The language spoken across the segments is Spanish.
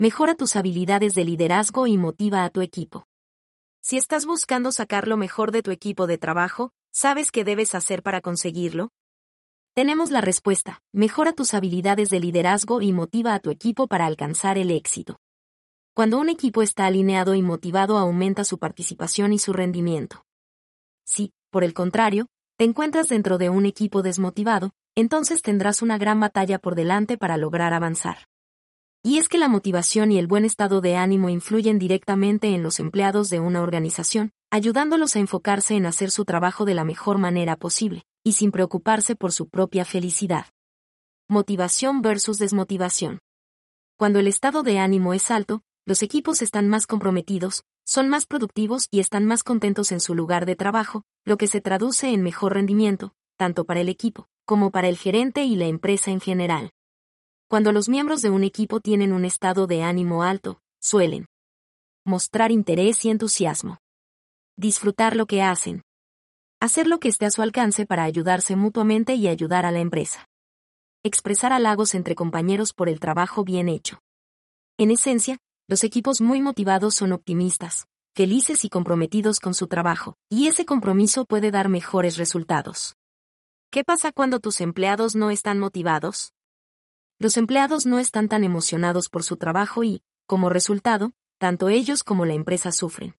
Mejora tus habilidades de liderazgo y motiva a tu equipo. Si estás buscando sacar lo mejor de tu equipo de trabajo, ¿sabes qué debes hacer para conseguirlo? Tenemos la respuesta: mejora tus habilidades de liderazgo y motiva a tu equipo para alcanzar el éxito. Cuando un equipo está alineado y motivado, aumenta su participación y su rendimiento. Si, por el contrario, te encuentras dentro de un equipo desmotivado, entonces tendrás una gran batalla por delante para lograr avanzar. Y es que la motivación y el buen estado de ánimo influyen directamente en los empleados de una organización, ayudándolos a enfocarse en hacer su trabajo de la mejor manera posible, y sin preocuparse por su propia felicidad. Motivación versus desmotivación. Cuando el estado de ánimo es alto, los equipos están más comprometidos, son más productivos y están más contentos en su lugar de trabajo, lo que se traduce en mejor rendimiento, tanto para el equipo, como para el gerente y la empresa en general. Cuando los miembros de un equipo tienen un estado de ánimo alto, suelen mostrar interés y entusiasmo, disfrutar lo que hacen, hacer lo que esté a su alcance para ayudarse mutuamente y ayudar a la empresa, expresar halagos entre compañeros por el trabajo bien hecho. En esencia, los equipos muy motivados son optimistas, felices y comprometidos con su trabajo, y ese compromiso puede dar mejores resultados. ¿Qué pasa cuando tus empleados no están motivados? Los empleados no están tan emocionados por su trabajo y, como resultado, tanto ellos como la empresa sufren.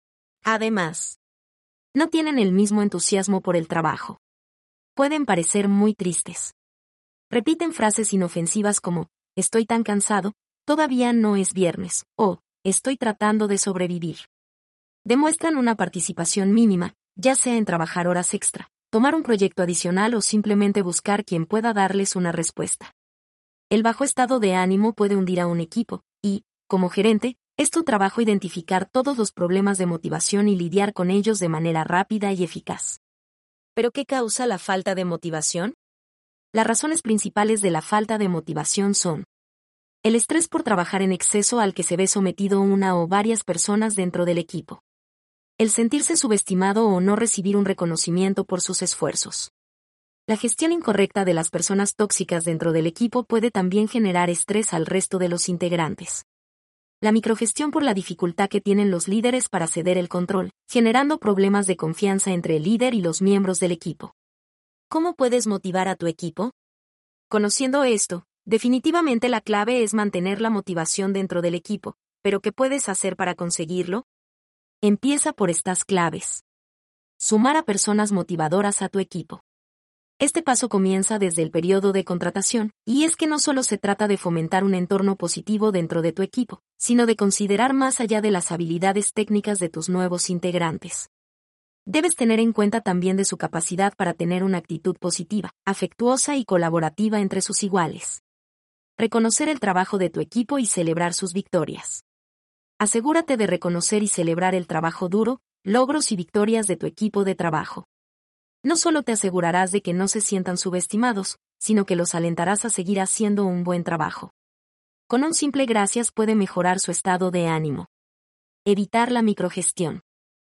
Además, no tienen el mismo entusiasmo por el trabajo. Pueden parecer muy tristes. Repiten frases inofensivas como: estoy tan cansado, todavía no es viernes, o estoy tratando de sobrevivir. Demuestran una participación mínima, ya sea en trabajar horas extra, tomar un proyecto adicional o simplemente buscar quien pueda darles una respuesta. El bajo estado de ánimo puede hundir a un equipo, y, como gerente, es tu trabajo identificar todos los problemas de motivación y lidiar con ellos de manera rápida y eficaz. ¿Pero qué causa la falta de motivación? Las razones principales de la falta de motivación son: el estrés por trabajar en exceso al que se ve sometido una o varias personas dentro del equipo. El sentirse subestimado o no recibir un reconocimiento por sus esfuerzos. La gestión incorrecta de las personas tóxicas dentro del equipo puede también generar estrés al resto de los integrantes. La microgestión por la dificultad que tienen los líderes para ceder el control, generando problemas de confianza entre el líder y los miembros del equipo. ¿Cómo puedes motivar a tu equipo? Conociendo esto, definitivamente la clave es mantener la motivación dentro del equipo, pero ¿qué puedes hacer para conseguirlo? Empieza por estas claves. Sumar a personas motivadoras a tu equipo. Este paso comienza desde el periodo de contratación, y es que no solo se trata de fomentar un entorno positivo dentro de tu equipo, sino de considerar más allá de las habilidades técnicas de tus nuevos integrantes. Debes tener en cuenta también de su capacidad para tener una actitud positiva, afectuosa y colaborativa entre sus iguales. Reconocer el trabajo de tu equipo y celebrar sus victorias. Asegúrate de reconocer y celebrar el trabajo duro, logros y victorias de tu equipo de trabajo. No solo te asegurarás de que no se sientan subestimados, sino que los alentarás a seguir haciendo un buen trabajo. Con un simple gracias puede mejorar su estado de ánimo. Evitar la microgestión.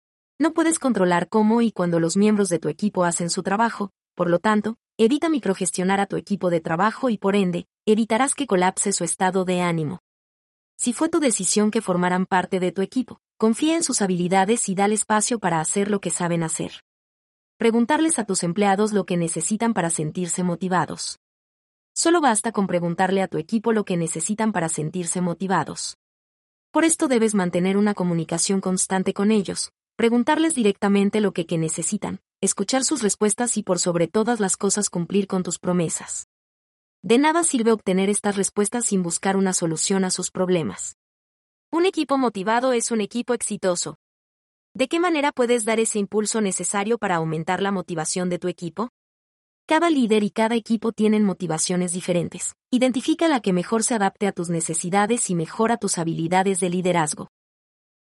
No puedes controlar cómo y cuándo los miembros de tu equipo hacen su trabajo, por lo tanto, evita microgestionar a tu equipo de trabajo y por ende, evitarás que colapse su estado de ánimo. Si fue tu decisión que formaran parte de tu equipo, confía en sus habilidades y dale espacio para hacer lo que saben hacer. Preguntarles a tus empleados lo que necesitan para sentirse motivados. Solo basta con preguntarle a tu equipo lo que necesitan para sentirse motivados. Por esto debes mantener una comunicación constante con ellos, preguntarles directamente lo que necesitan, escuchar sus respuestas y por sobre todas las cosas cumplir con tus promesas. De nada sirve obtener estas respuestas sin buscar una solución a sus problemas. Un equipo motivado es un equipo exitoso. ¿De qué manera puedes dar ese impulso necesario para aumentar la motivación de tu equipo? Cada líder y cada equipo tienen motivaciones diferentes. Identifica la que mejor se adapte a tus necesidades y mejora tus habilidades de liderazgo.